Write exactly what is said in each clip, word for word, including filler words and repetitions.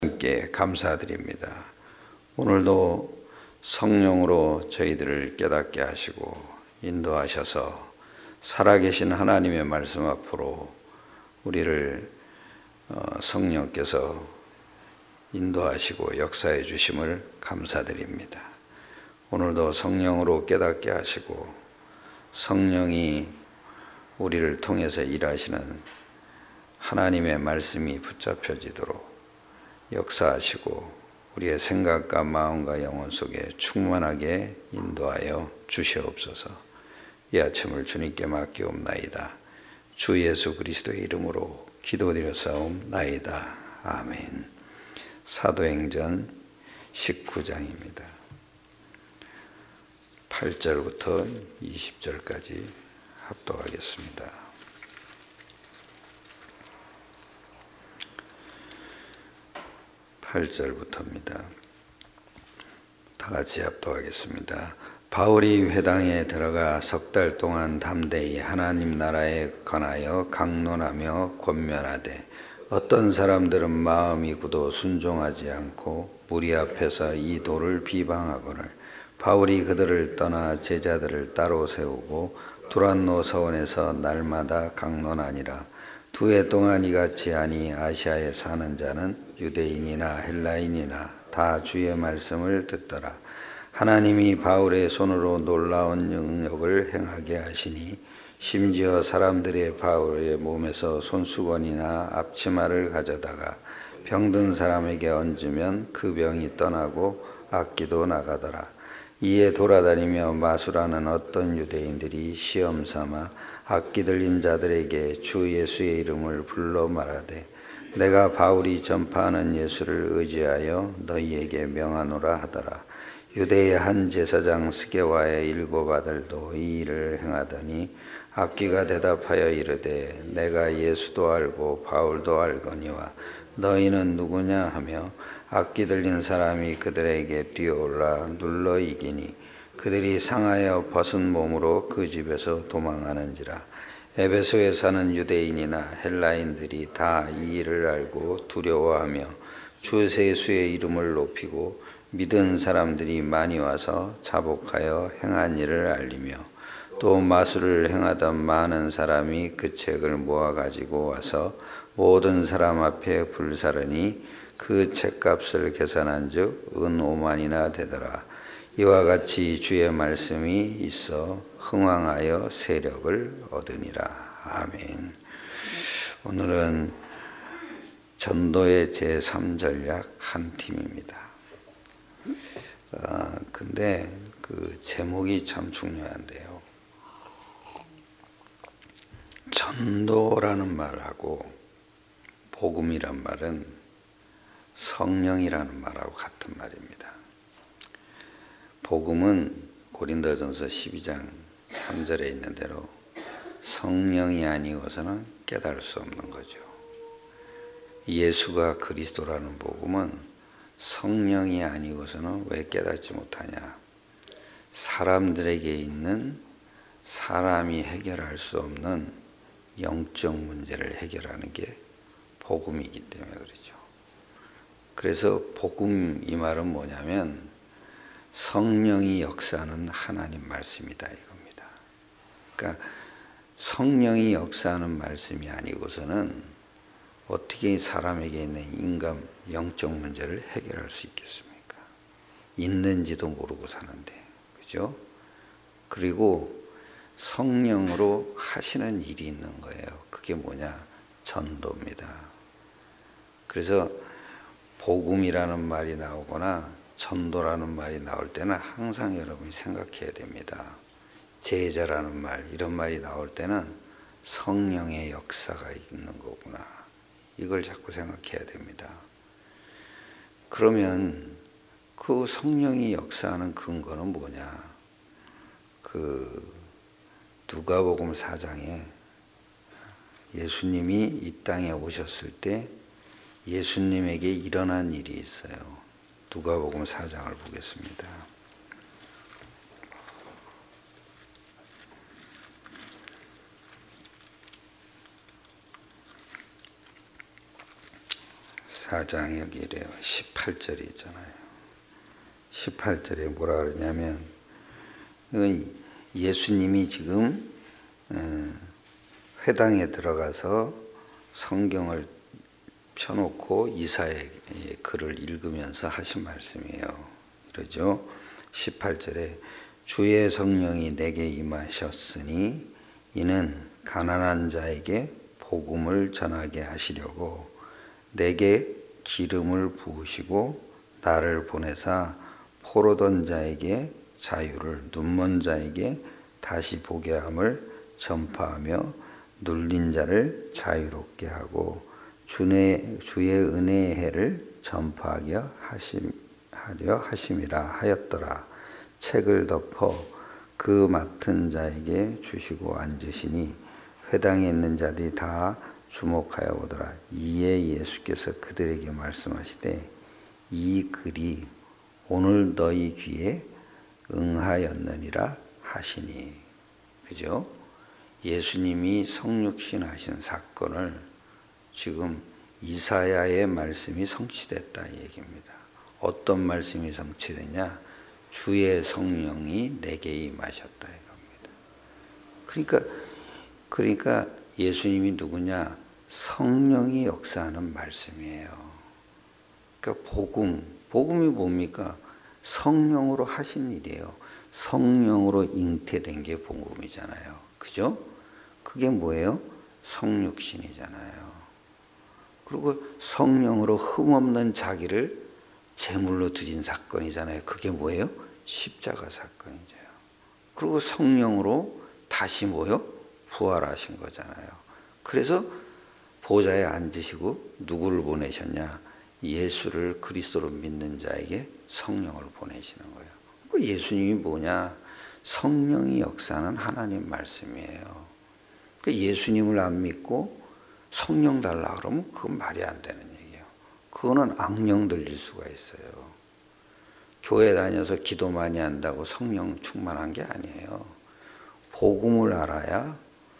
함께 감사드립니다. 오늘도 성령으로 저희들을 깨닫게 하시고 인도하셔서 살아계신 하나님의 말씀 앞으로 우리를 성령께서 인도하시고 역사해 주심을 감사드립니다. 오늘도 성령으로 깨닫게 하시고 성령이 우리를 통해서 일하시는 하나님의 말씀이 붙잡혀지도록 역사하시고 우리의 생각과 마음과 영혼 속에 충만하게 인도하여 주시옵소서. 이 아침을 주님께 맡기옵나이다. 주 예수 그리스도의 이름으로 기도드렸사옵나이다. 아멘. 사도행전 십구 장입니다. 팔 절부터 이십 절까지 합독하겠습니다. 팔 절부터입니다. 다 같이 합독하겠습니다. 바울이 회당에 들어가 석 달 동안 담대히 하나님 나라에 관하여 강론하며 권면하되 어떤 사람들은 마음이 굳어 순종하지 않고 무리 앞에서 이 도를 비방하거늘 바울이 그들을 떠나 제자들을 따로 세우고 두란노 서원에서 날마다 강론하니라. 두 해 동안 이같이 하니 아시아에 사는 자는 유대인이나 헬라인이나 다 주의 말씀을 듣더라. 하나님이 바울의 손으로 놀라운 능력을 행하게 하시니 심지어 사람들이 바울의 몸에서 손수건이나 앞치마를 가져다가 병든 사람에게 얹으면 그 병이 떠나고 악기도 나가더라. 이에 돌아다니며 마술하는 어떤 유대인들이 시험 삼아 악기 들린 자들에게 주 예수의 이름을 불러 말하되 내가 바울이 전파하는 예수를 의지하여 너희에게 명하노라 하더라. 유대의 한 제사장 스게와의 일곱 아들도 이 일을 행하더니 악기가 대답하여 이르되 내가 예수도 알고 바울도 알거니와 너희는 누구냐 하며 악기 들린 사람이 그들에게 뛰어올라 눌러 이기니 그들이 상하여 벗은 몸으로 그 집에서 도망하는지라. 에베소에 사는 유대인이나 헬라인들이 다 이 일을 알고 두려워하며 주 예수의 이름을 높이고 믿은 사람들이 많이 와서 자복하여 행한 일을 알리며 또 마술을 행하던 많은 사람이 그 책을 모아가지고 와서 모든 사람 앞에 불사르니 그 책값을 계산한 즉 은 오만이나 되더라. 이와 같이 주의 말씀이 있어 흥왕하여 세력을 얻으니라. 아멘. 오늘은 전도의 제삼 전략 한 팀입니다. 아, 근데 그 제목이 참 중요한데요. 전도라는 말하고 복음이란 말은 성령이라는 말하고 같은 말입니다. 복음은 고린도전서 십이 장 삼 절에 있는 대로 성령이 아니고서는 깨달을 수 없는 거죠. 예수가 그리스도라는 복음은 성령이 아니고서는 왜 깨닫지 못하냐? 사람들에게 있는 사람이 해결할 수 없는 영적 문제를 해결하는 게 복음이기 때문에 그렇죠. 그래서 복음 이 말은 뭐냐면 성령이 역사하는 하나님 말씀이다 이겁니다. 그러니까 성령이 역사하는 말씀이 아니고서는 어떻게 사람에게 있는 인간 영적 문제를 해결할 수 있겠습니까? 있는지도 모르고 사는데, 그죠? 그리고 성령으로 하시는 일이 있는 거예요. 그게 뭐냐? 전도입니다. 그래서 복음이라는 말이 나오거나 전도라는 말이 나올 때는 항상 여러분이 생각해야 됩니다. 제자라는 말, 이런 말이 나올 때는 성령의 역사가 있는 거구나. 이걸 자꾸 생각해야 됩니다. 그러면 그 성령이 역사하는 근거는 뭐냐? 그 누가복음 사 장에 예수님이 이 땅에 오셨을 때 예수님에게 일어난 일이 있어요. 누가복음 사 장을 보겠습니다. 사 장 여기 이래요. 십팔 절이 있잖아요. 십팔 절에 뭐라 그러냐면 이건 예수님이 지금 회당에 들어가서 성경을 펴놓고 이사야의 글을 읽으면서 하신 말씀이에요. 이러죠. 십팔 절에 주의 성령이 내게 임하셨으니 이는 가난한 자에게 복음을 전하게 하시려고 내게 기름을 부으시고 나를 보내사 포로던 자에게 자유를 눈먼 자에게 다시 보게 함을 전파하며 눌린 자를 자유롭게 하고 주의, 주의 은혜의 해를 전파하려 하심, 하려 하심이라 하였더라. 책을 덮어 그 맡은 자에게 주시고 앉으시니 회당에 있는 자들이 다 주목하여 보더라. 이에 예수께서 그들에게 말씀하시되 이 글이 오늘 너희 귀에 응하였느니라 하시니. 그죠? 예수님이 성육신 하신 사건을 지금 이사야의 말씀이 성취됐다 이 얘기입니다. 어떤 말씀이 성취됐냐? 주의 성령이 내게 임하셨다 이겁니다. 그러니까 그러니까 예수님이 누구냐? 성령이 역사하는 말씀이에요. 그러니까 복음, 복음이 뭡니까? 성령으로 하신 일이에요. 성령으로 잉태된 게 복음이잖아요. 그죠? 그게 뭐예요? 성육신이잖아요. 그리고 성령으로 흠없는 자기를 제물로 드린 사건이잖아요. 그게 뭐예요? 십자가 사건이죠. 그리고 성령으로 다시 뭐요? 부활하신 거잖아요. 그래서 보좌에 앉으시고 누구를 보내셨냐? 예수를 그리스도로 믿는 자에게 성령을 보내시는 거예요. 그 예수님이 뭐냐? 성령이 역사하는 하나님 말씀이에요. 그 예수님을 안 믿고 성령 달라 그러면 그건 말이 안 되는 얘기예요. 그거는 악령 들릴 수가 있어요. 교회 다녀서 기도 많이 한다고 성령 충만한 게 아니에요. 복음을 알아야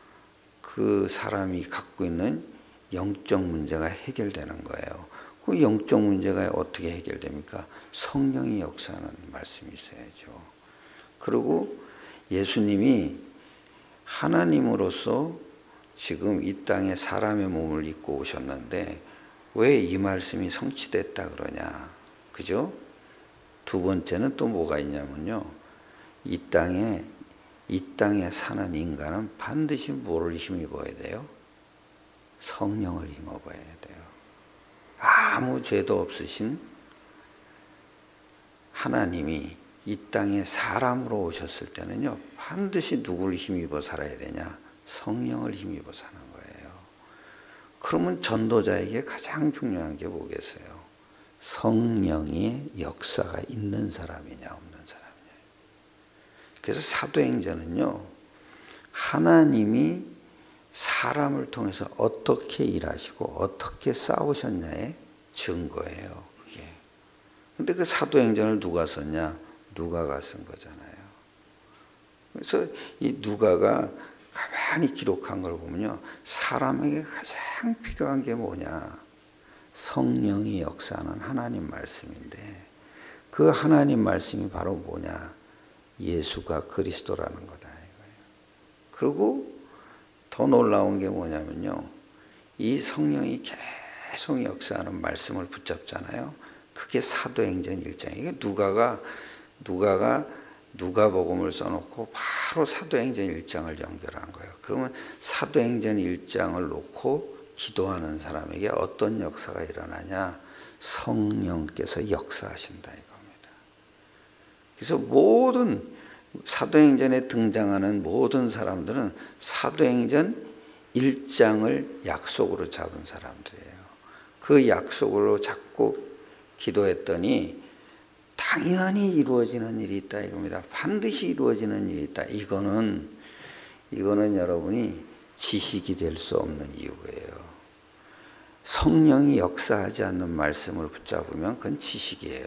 그 사람이 갖고 있는 영적 문제가 해결되는 거예요. 그 영적 문제가 어떻게 해결됩니까? 성령이 역사하는 말씀이 있어야죠. 그리고 예수님이 하나님으로서 지금 이 땅에 사람의 몸을 입고 오셨는데 왜 이 말씀이 성취됐다 그러냐? 그죠? 두 번째는 또 뭐가 있냐면요. 이 땅에 이 땅에 사는 인간은 반드시 뭐를 힘입어야 돼요? 성령을 힘입어야 돼요. 아무 죄도 없으신 하나님이 이 땅에 사람으로 오셨을 때는요, 반드시 누구를 힘입어 살아야 되냐? 성령을 힘입어 사는 거예요. 그러면 전도자에게 가장 중요한 게 뭐겠어요? 성령의 역사가 있는 사람이냐 없는 사람이냐. 그래서 사도행전은요, 하나님이 사람을 통해서 어떻게 일하시고 어떻게 싸우셨냐의 증거예요. 그게. 근데 그 사도행전을 누가 썼냐? 누가가 쓴 거잖아요. 그래서 이 누가가 가만히 기록한 걸 보면요, 사람에게 가장 필요한 게 뭐냐? 성령이 역사하는 하나님 말씀인데, 그 하나님 말씀이 바로 뭐냐? 예수가 그리스도라는 거다 이거예요. 그리고 더 놀라운 게 뭐냐면요, 이 성령이 계속 역사하는 말씀을 붙잡잖아요. 그게 사도행전 일 장. 이게 누가가 누가가 누가복음을 써놓고 바로 사도행전 일 장을 연결한 거예요. 그러면 사도행전 일 장을 놓고 기도하는 사람에게 어떤 역사가 일어나냐? 성령께서 역사하신다 이겁니다. 그래서 모든 사도행전에 등장하는 모든 사람들은 사도행전 일 장을 약속으로 잡은 사람들이에요. 그 약속으로 잡고 기도했더니 당연히 이루어지는 일이 있다 이겁니다. 반드시 이루어지는 일이 있다. 이거는 이거는 여러분이 지식이 될 수 없는 이유예요. 성령이 역사하지 않는 말씀을 붙잡으면 그건 지식이에요.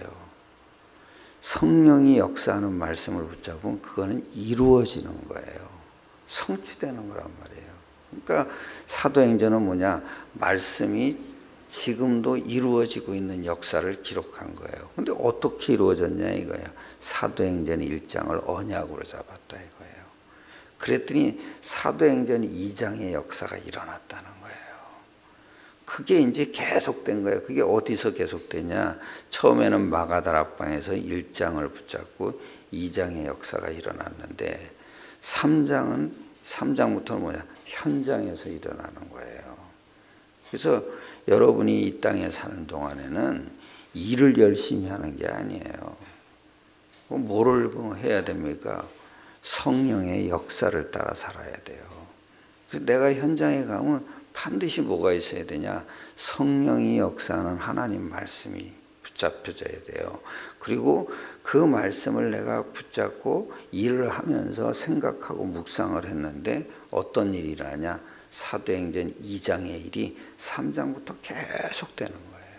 성령이 역사하는 말씀을 붙잡으면 그거는 이루어지는 거예요. 성취되는 거란 말이에요. 그러니까 사도행전은 뭐냐? 말씀이 지금도 이루어지고 있는 역사를 기록한 거예요. 근데 어떻게 이루어졌냐 이거야. 사도행전 일 장을 언약으로 잡았다 이거예요. 그랬더니 사도행전 이 장의 역사가 일어났다는 거예요. 그게 이제 계속된 거예요. 그게 어디서 계속되냐. 처음에는 마가다락방에서 일 장을 붙잡고 이 장의 역사가 일어났는데 삼 장은 삼 장부터는 뭐냐. 현장에서 일어나는 거예요. 그래서 여러분이 이 땅에 사는 동안에는 일을 열심히 하는 게 아니에요. 뭐를 해야 됩니까? 성령의 역사를 따라 살아야 돼요. 그래서 내가 현장에 가면 반드시 뭐가 있어야 되냐? 성령이 역사하는 하나님 말씀이 붙잡혀져야 돼요. 그리고 그 말씀을 내가 붙잡고 일을 하면서 생각하고 묵상을 했는데 어떤 일이 일어나냐? 사도행전 이 장의 일이 삼 장부터 계속 되는 거예요.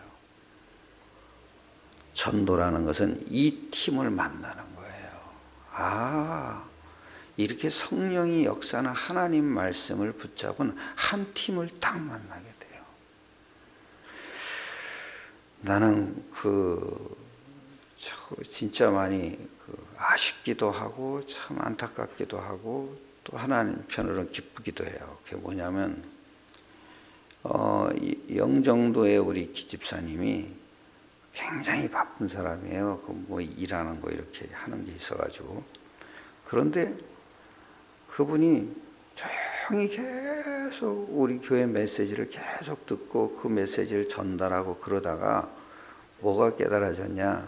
전도라는 것은 이 팀을 만나는 거예요. 아, 이렇게 성령이 역사하는 하나님 말씀을 붙잡은 한 팀을 딱 만나게 돼요. 나는 그 진짜 많이 그 아쉽기도 하고 참 안타깝기도 하고 또 하나님 편으로는 기쁘기도 해요. 그게 뭐냐면 어, 영종도의 우리 기집사님이 굉장히 바쁜 사람이에요. 그 뭐 일하는 거 이렇게 하는 게 있어가지고 그런데 그분이 조용히 계속 우리 교회 메시지를 계속 듣고 그 메시지를 전달하고 그러다가 뭐가 깨달아졌냐?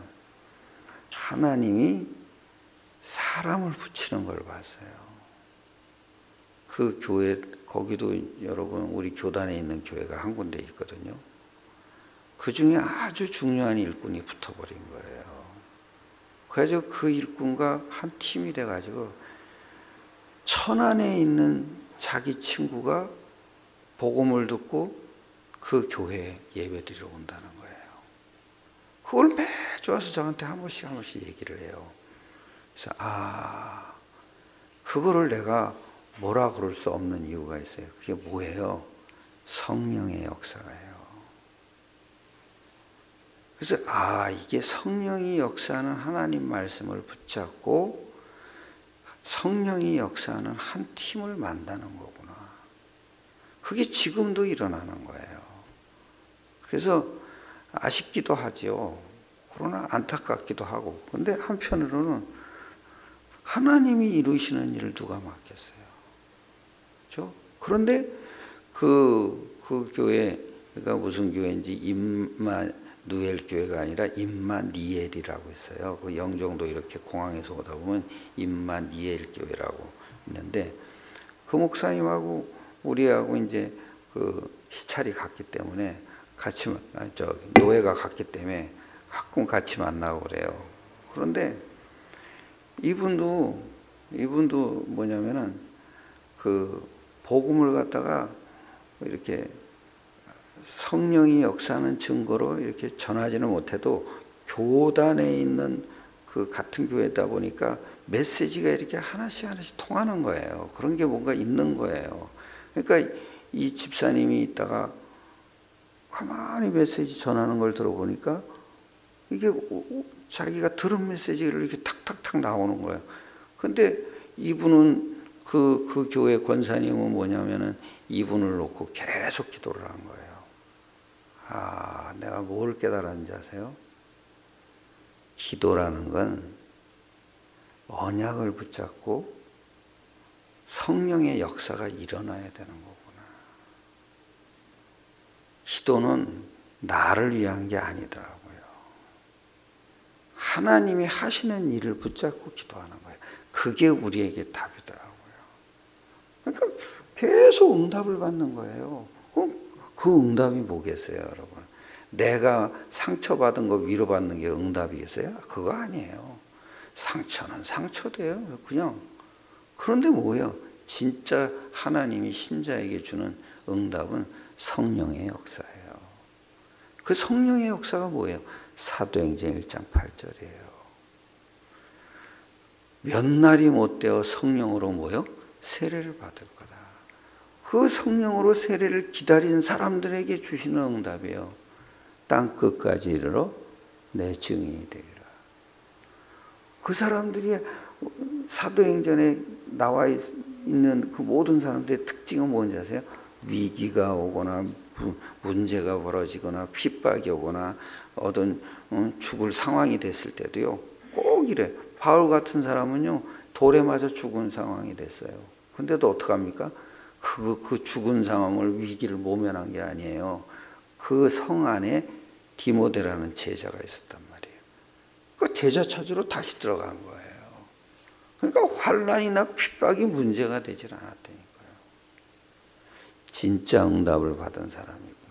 하나님이 사람을 붙이는 걸 봤어요. 그 교회 거기도 여러분 우리 교단에 있는 교회가 한 군데 있거든요. 그 중에 아주 중요한 일꾼이 붙어버린 거예요. 그래서 그 일꾼과 한 팀이 돼가지고 천안에 있는 자기 친구가 복음을 듣고 그 교회에 예배드리러 온다는 거예요. 그걸 매주 와서 저한테 한 번씩 한 번씩 얘기를 해요. 그래서 아, 그거를 내가 뭐라 그럴 수 없는 이유가 있어요. 그게 뭐예요? 성령의 역사가요. 그래서 아, 이게 성령이 역사하는 하나님 말씀을 붙잡고 성령이 역사하는 한 팀을 만나는 거구나. 그게 지금도 일어나는 거예요. 그래서 아쉽기도 하죠. 그러나 안타깝기도 하고. 근데 한편으로는 하나님이 이루시는 일을 누가 맡겠어요? 그렇죠? 그런데 그, 그 교회가 무슨 교회인지 임마누엘 교회가 아니라 임마니엘이라고 있어요. 그 영종도 이렇게 공항에서 오다 보면 임마니엘 교회라고 있는데 그 목사님하고 우리하고 이제 그 시찰이 같기 때문에 같이 저 노예가 같기 때문에 가끔 같이 만나고 그래요. 그런데 이분도 이분도 뭐냐면은 그 복음을 갖다가 이렇게 성령이 역사하는 증거로 이렇게 전하지는 못해도 교단에 있는 그 같은 교회다 보니까 메시지가 이렇게 하나씩 하나씩 통하는 거예요. 그런 게 뭔가 있는 거예요. 그러니까 이 집사님이 있다가 가만히 메시지 전하는 걸 들어보니까 이게 자기가 들은 메시지를 이렇게 탁탁탁 나오는 거예요. 근데 이분은 그, 그 교회 권사님은 뭐냐면은 이분을 놓고 계속 기도를 한 거예요. 아, 내가 뭘 깨달았는지 아세요? 기도라는 건 언약을 붙잡고 성령의 역사가 일어나야 되는 거구나. 기도는 나를 위한 게 아니더라고요. 하나님이 하시는 일을 붙잡고 기도하는 거예요. 그게 우리에게 답이더라고요. 그러니까 계속 응답을 받는 거예요. 그 응답이 뭐겠어요, 여러분? 내가 상처받은 거 위로받는 게 응답이겠어요? 그거 아니에요. 상처는 상처돼요. 그냥. 그런데 뭐예요? 진짜 하나님이 신자에게 주는 응답은 성령의 역사예요. 그 성령의 역사가 뭐예요? 사도행전 일 장 팔 절이에요. 몇 날이 못 되어 성령으로 모여 세례를 받을 거다. 그 성령으로 세례를 기다리는 사람들에게 주시는 응답이에요. 땅 끝까지 이르러 내 증인이 되리라. 그 사람들이 사도행전에 나와 있는 그 모든 사람들의 특징은 뭔지 아세요? 위기가 오거나 문제가 벌어지거나 핍박이 오거나 어떤 죽을 상황이 됐을 때도요, 꼭 이래. 바울 같은 사람은요, 돌에 맞아 죽은 상황이 됐어요. 근데도 어떡합니까? 그, 그 죽은 상황을, 위기를 모면한 게 아니에요. 그 성 안에 디모데라는 제자가 있었단 말이에요. 그 제자 찾으러 다시 들어간 거예요. 그러니까 환난이나 핍박이 문제가 되질 않았다니까요. 진짜 응답을 받은 사람이구나.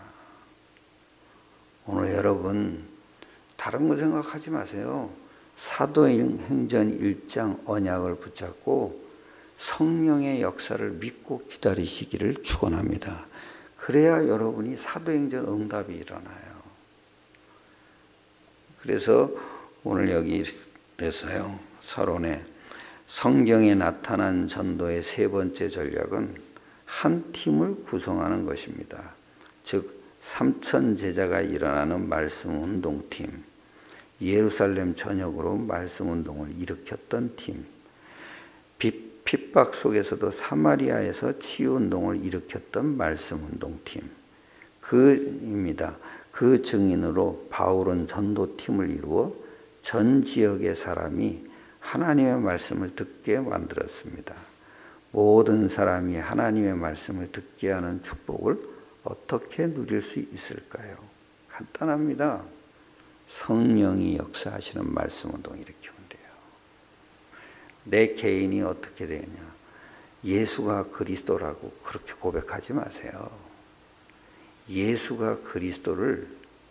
오늘 여러분 다른 거 생각하지 마세요. 사도행전 일 장 언약을 붙잡고 성령의 역사를 믿고 기다리시기를 축원합니다. 그래야 여러분이 사도행전 응답이 일어나요. 그래서 오늘 여기 그랬어요. 서론에 성경에 나타난 전도의 세 번째 전략은 한 팀을 구성하는 것입니다. 즉 삼천 제자가 일어나는 말씀 운동팀, 예루살렘 전역으로 말씀 운동을 일으켰던 팀, 핍박 속에서도 사마리아에서 치유 운동을 일으켰던 말씀 운동팀, 그입니다. 그 증인으로 바울은 전도팀을 이루어 전 지역의 사람이 하나님의 말씀을 듣게 만들었습니다. 모든 사람이 하나님의 말씀을 듣게 하는 축복을 어떻게 누릴 수 있을까요? 간단합니다. 성령이 역사하시는 말씀 운동 일으키면 돼요. 내 개인이 어떻게 되냐? 예수가 그리스도라고 그렇게 고백하지 마세요. 예수가 그리스도를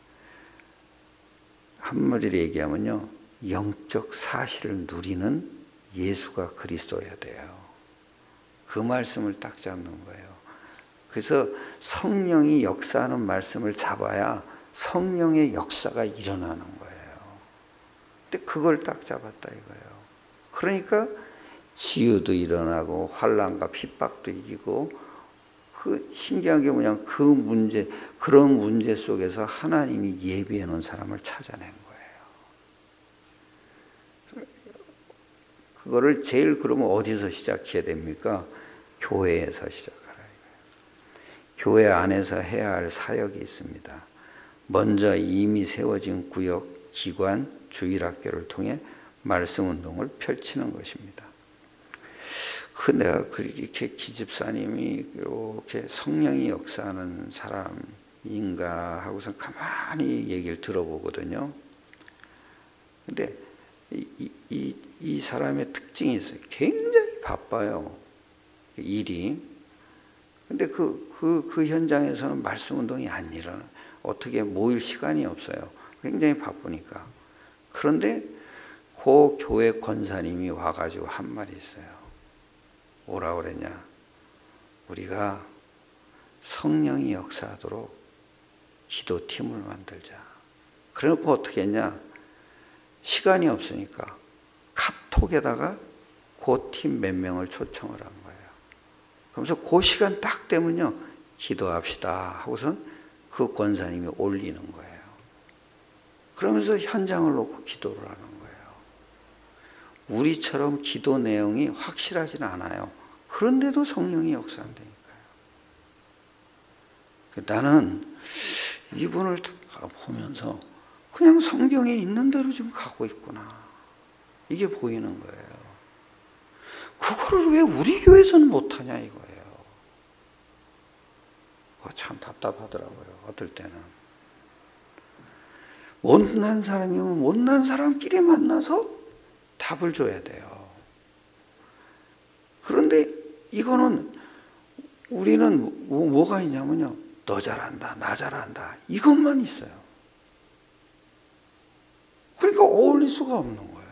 한마디로 얘기하면요, 영적 사실을 누리는 예수가 그리스도여야 돼요. 그 말씀을 딱 잡는 거예요. 그래서 성령이 역사하는 말씀을 잡아야 성령의 역사가 일어나는 거예요. 근데 그걸 딱 잡았다 이거예요. 그러니까 치유도 일어나고 환난과 핍박도 이기고, 그 신기한 게 뭐냐, 그 문제, 그런 문제 속에서 하나님이 예비해 놓은 사람을 찾아낸 거예요. 그거를 제일 그러면 어디서 시작해야 됩니까? 교회에서 시작하라 이거예요. 교회 안에서 해야 할 사역이 있습니다. 먼저 이미 세워진 구역, 기관, 주일학교를 통해 말씀 운동을 펼치는 것입니다. 그 내가 그렇게 기집사님이 이렇게 성령이 역사하는 사람인가 하고서 가만히 얘기를 들어보거든요. 근데 이, 이, 이 사람의 특징이 있어요. 굉장히 바빠요. 일이. 근데 그, 그, 그 현장에서는 말씀 운동이 안 일어나. 어떻게 모일 시간이 없어요. 굉장히 바쁘니까. 그런데 그 교회 권사님이 와가지고 한 말이 있어요. 뭐라 그랬냐? 우리가 성령이 역사하도록 기도팀을 만들자. 그래놓고 어떻게 했냐? 시간이 없으니까 카톡에다가 그 팀 몇 명을 초청을 한 거예요. 그러면서 그 시간 딱 되면요, 기도합시다 하고선 그 권사님이 올리는 거예요. 그러면서 현장을 놓고 기도를 하는 거예요. 우리처럼 기도 내용이 확실하지는 않아요. 그런데도 성령이 역사한다니까요. 나는 이분을 보면서 그냥 성경에 있는 대로 좀 가고 있구나, 이게 보이는 거예요. 그거를 왜 우리 교회에서는 못하냐 이거예요. 참 답답하더라고요. 어떨 때는 못난 사람이면 못난 사람끼리 만나서 답을 줘야 돼요. 그런데 이거는 우리는 뭐, 뭐가 있냐면요, 너 잘한다, 나 잘한다, 이것만 있어요. 그러니까 어울릴 수가 없는 거예요.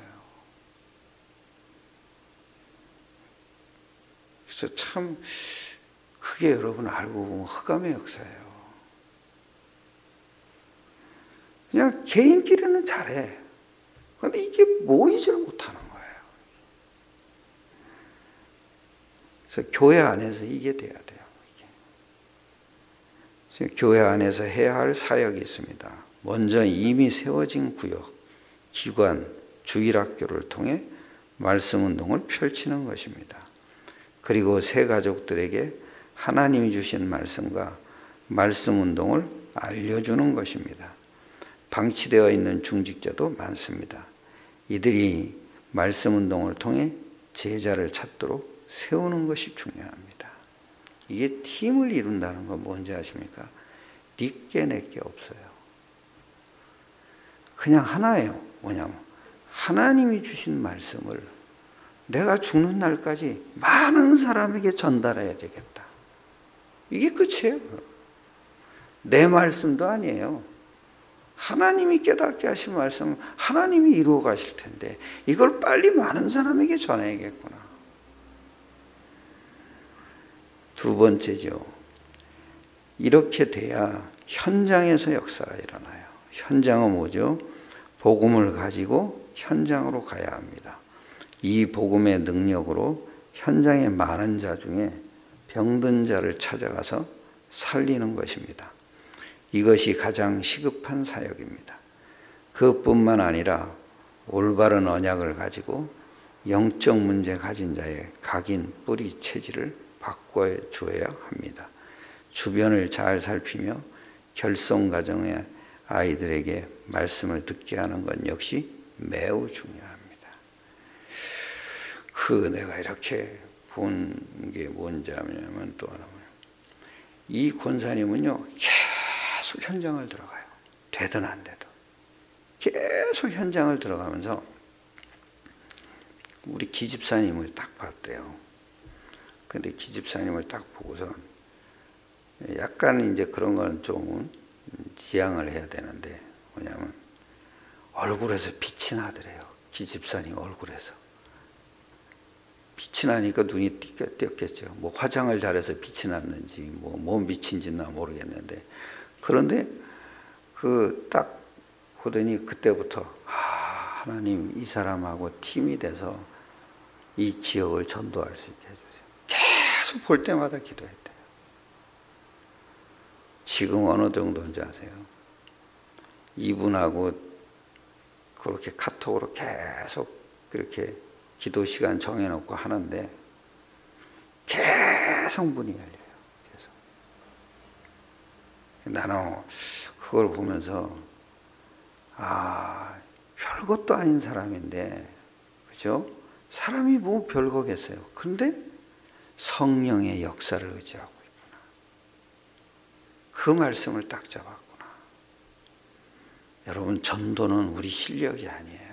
그래서 참 그게 여러분 알고 보면 흑암의 역사예요. 그냥 개인끼리는 잘해. 그런데 이게 모이질 못하는 거예요. 그래서 교회 안에서 이게 돼야 돼요. 이게. 교회 안에서 해야 할 사역이 있습니다. 먼저 이미 세워진 구역, 기관, 주일학교를 통해 말씀 운동을 펼치는 것입니다. 그리고 새 가족들에게 하나님이 주신 말씀과 말씀 운동을 알려주는 것입니다. 방치되어 있는 중직자도 많습니다. 이들이 말씀 운동을 통해 제자를 찾도록 세우는 것이 중요합니다. 이게 팀을 이룬다는 건 뭔지 아십니까? 니께 내게 없어요. 그냥 하나예요. 뭐냐면 하나님이 주신 말씀을 내가 죽는 날까지 많은 사람에게 전달해야 되겠다. 이게 끝이에요. 내 말씀도 아니에요. 하나님이 깨닫게 하신 말씀은 하나님이 이루어 가실 텐데 이걸 빨리 많은 사람에게 전해야겠구나. 두 번째죠. 이렇게 돼야 현장에서 역사가 일어나요. 현장은 뭐죠? 복음을 가지고 현장으로 가야 합니다. 이 복음의 능력으로 현장의 많은 자 중에 병든 자를 찾아가서 살리는 것입니다. 이것이 가장 시급한 사역입니다. 그뿐만 아니라 올바른 언약을 가지고 영적 문제 가진 자의 각인 뿌리 체질을 바꿔줘야 합니다. 주변을 잘 살피며 결손 가정의 아이들에게 말씀을 듣게 하는 것 역시 매우 중요합니다. 그 내가 이렇게 본 게 뭔지 하면 또 하나, 이 권사님은요 계속 현장을 들어가요. 되든 안 되든 계속 현장을 들어가면서 우리 기집사님을 딱 봤대요. 근데 기집사님을 딱 보고서 약간 이제 그런 건 좀 지양을 해야 되는데 뭐냐면 얼굴에서 빛이 나더래요. 기집사님 얼굴에서 빛이 나니까 눈이 띄었겠죠. 뭐 화장을 잘해서 빛이 났는지 뭐 몸 빛인지는 모르겠는데, 그런데 그 딱 보더니 그때부터 아, 하나님 이 사람하고 팀이 돼서 이 지역을 전도할 수 있게 해주세요. 계속 볼 때마다 기도했대요. 지금 어느 정도인지 아세요? 이분하고 그렇게 카톡으로 계속 그렇게 기도 시간 정해놓고 하는데 계속 문이 열려요. 계속. 나는 그걸 보면서 아, 별것도 아닌 사람인데, 그죠? 사람이 뭐 별거겠어요. 그런데 성령의 역사를 의지하고 있구나. 그 말씀을 딱 잡았구나. 여러분, 전도는 우리 실력이 아니에요.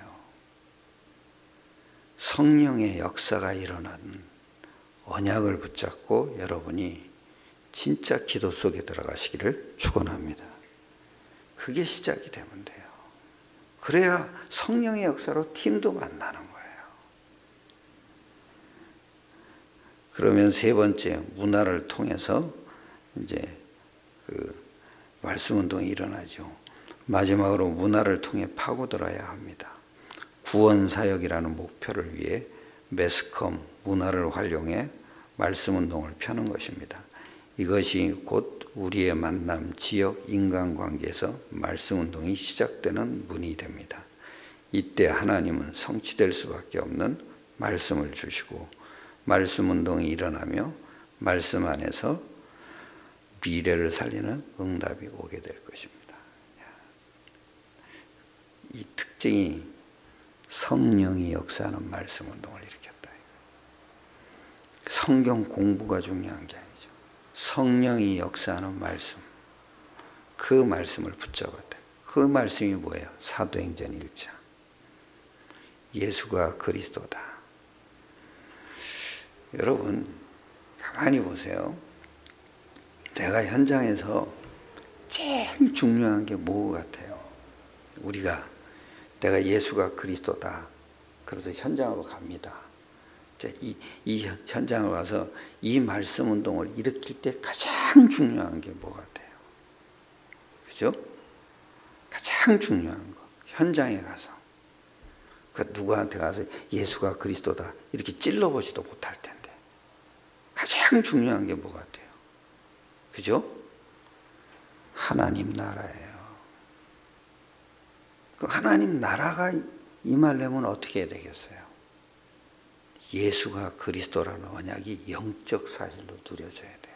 성령의 역사가 일어나는 언약을 붙잡고 여러분이 진짜 기도 속에 들어가시기를 축원합니다. 그게 시작이 되면 돼요. 그래야 성령의 역사로 팀도 만나는 거예요. 그러면 세 번째, 문화를 통해서 이제 그 말씀 운동이 일어나죠. 마지막으로 문화를 통해 파고들어야 합니다. 구원 사역이라는 목표를 위해 매스컴 문화를 활용해 말씀 운동을 펴는 것입니다. 이것이 곧 우리의 만남, 지역, 인간관계에서 말씀 운동이 시작되는 문이 됩니다. 이때 하나님은 성취될 수밖에 없는 말씀을 주시고 말씀 운동이 일어나며 말씀 안에서 미래를 살리는 응답이 오게 될 것입니다. 이 특징이 성령이 역사하는 말씀 운동을 일으켰다. 성경 공부가 중요한 게 아니죠. 성령이 역사하는 말씀, 그 말씀을 붙잡았다. 그 말씀이 뭐예요? 사도행전 일 장. 예수가 그리스도다. 여러분, 가만히 보세요. 내가 현장에서 제일 중요한 게 뭐 같아요? 우리가 내가 예수가 그리스도다. 그래서 현장으로 갑니다. 이, 이 현장을 와서 이 말씀 운동을 일으킬 때 가장 중요한 게 뭐 같아요? 그죠? 가장 중요한 거. 현장에 가서. 그 누구한테 가서 예수가 그리스도다. 이렇게 찔러보지도 못할 텐데. 가장 중요한 게 뭐 같아요? 그죠? 하나님 나라예요. 그 하나님 나라가 임하려면 어떻게 해야 되겠어요? 예수가 그리스도라는 언약이 영적 사실로 누려져야 돼요.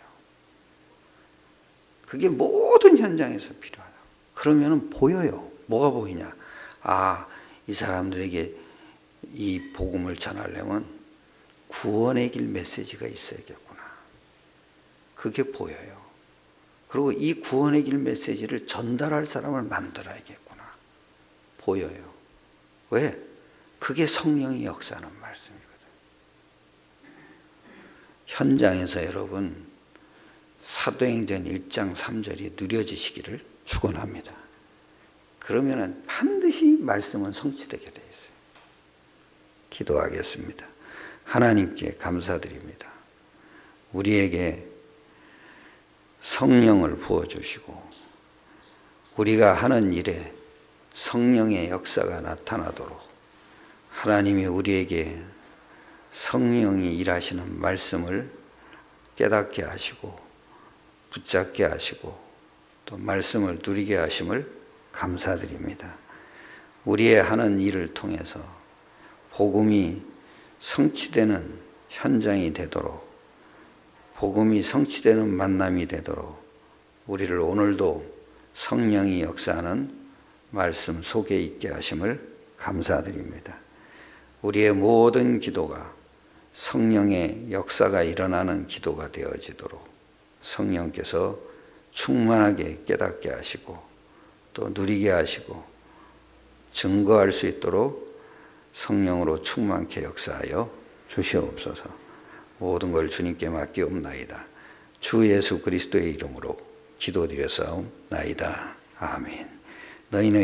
그게 모든 현장에서 필요하다. 그러면 보여요. 뭐가 보이냐? 아, 이 사람들에게 이 복음을 전하려면 구원의 길 메시지가 있어야겠구나. 그게 보여요. 그리고 이 구원의 길 메시지를 전달할 사람을 만들어야겠구나. 보여요. 왜? 그게 성령이 역사하는 말씀이거든. 현장에서 여러분 사도행전 일 장 삼 절이 누려지시기를 축원합니다. 그러면 반드시 말씀은 성취되게 되어 있어요. 기도하겠습니다. 하나님께 감사드립니다. 우리에게 성령을 부어주시고 우리가 하는 일에 성령의 역사가 나타나도록 하나님이 우리에게 성령이 일하시는 말씀을 깨닫게 하시고 붙잡게 하시고 또 말씀을 누리게 하심을 감사드립니다. 우리의 하는 일을 통해서 복음이 성취되는 현장이 되도록 복음이 성취되는 만남이 되도록 우리를 오늘도 성령이 역사하는 말씀 속에 있게 하심을 감사드립니다. 우리의 모든 기도가 성령의 역사가 일어나는 기도가 되어지도록 성령께서 충만하게 깨닫게 하시고 또 누리게 하시고 증거할 수 있도록 성령으로 충만케 역사하여 주시옵소서. 모든 걸 주님께 맡기옵나이다. 주 예수 그리스도의 이름으로 기도드렸사옵나이다. 아멘. 너희는